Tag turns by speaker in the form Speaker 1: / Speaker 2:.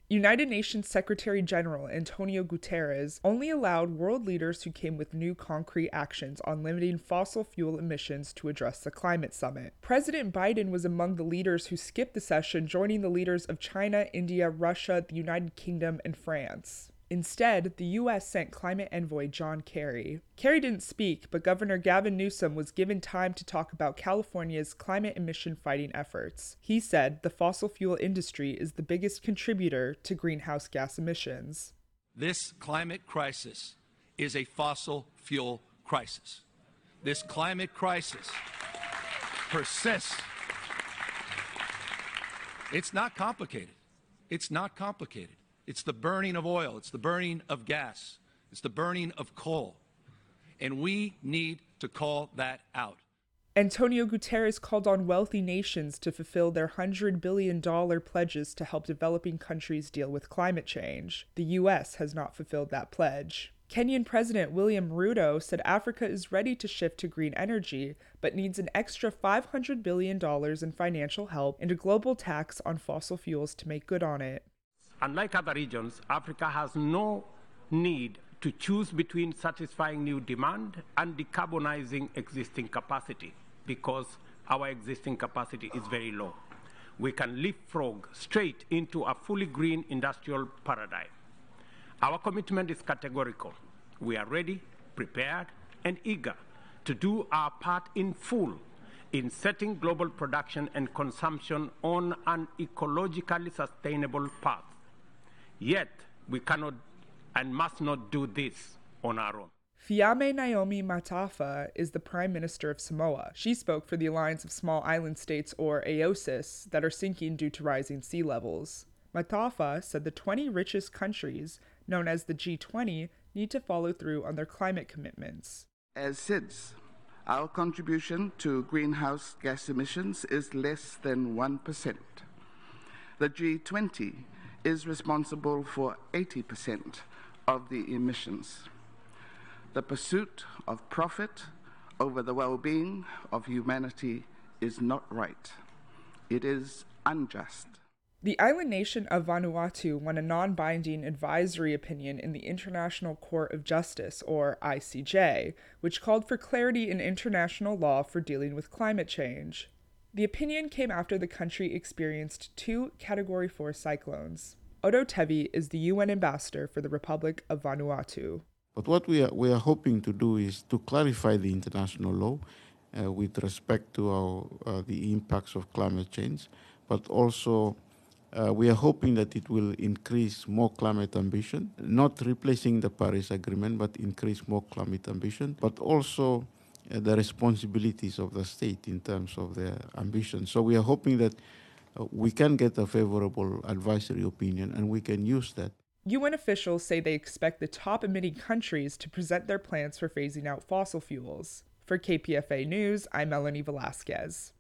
Speaker 1: United Nations Secretary General Antonio Guterres only allowed world leaders who came with new concrete actions on limiting fossil fuel emissions to address the climate summit. President Biden was among the leaders who skipped the session, joining the leaders of China, India, Russia, the United Kingdom, and France. Instead, the U.S. sent climate envoy John Kerry. Kerry didn't speak, but Governor Gavin Newsom was given time to talk about California's climate emission fighting efforts. He said the fossil fuel industry is the biggest contributor to greenhouse gas emissions.
Speaker 2: This climate crisis is a fossil fuel crisis. This climate crisis persists. It's not complicated. It's not complicated. It's the burning of oil. It's the burning of gas. It's the burning of coal. And we need to call that out.
Speaker 1: Antonio Guterres called on wealthy nations to fulfill their $100 billion pledges to help developing countries deal with climate change. The U.S. has not fulfilled that pledge. Kenyan President William Ruto said Africa is ready to shift to green energy, but needs an extra $500 billion in financial help and a global tax on fossil fuels to make good on it.
Speaker 3: Unlike other regions, Africa has no need to choose between satisfying new demand and decarbonizing existing capacity because our existing capacity is very low. We can leapfrog straight into a fully green industrial paradigm. Our commitment is categorical. We are ready, prepared, and eager to do our part in full in setting global production and consumption on an ecologically sustainable path. Yet, we cannot and must not do this on our own.
Speaker 1: Fiame Naomi Matafa is the Prime Minister of Samoa. She spoke for the Alliance of Small Island States, or AOSIS, that are sinking due to rising sea levels. Matafa said the 20 richest countries, known as the G20, need to follow through on their climate commitments.
Speaker 4: As SIDS, our contribution to greenhouse gas emissions is less than 1%. The G20 is responsible for 80% of the emissions. The pursuit of profit over the well-being of humanity is not right. It is unjust.
Speaker 1: The island nation of Vanuatu won a non-binding advisory opinion in the International Court of Justice, or ICJ, which called for clarity in international law for dealing with climate change. The opinion came after the country experienced 2 Category 4 cyclones. Odo Tevi is the UN ambassador for the Republic of Vanuatu.
Speaker 5: But what we are hoping to do is to clarify the international law with respect to the impacts of climate change, but also we are hoping that it will increase more climate ambition, not replacing the Paris Agreement, but increase more climate ambition, but also the responsibilities of the state in terms of their ambition. So we are hoping that we can get a favorable advisory opinion and we can use that.
Speaker 1: UN officials say they expect the top emitting countries to present their plans for phasing out fossil fuels. For KPFA News, I'm Melanie Velasquez.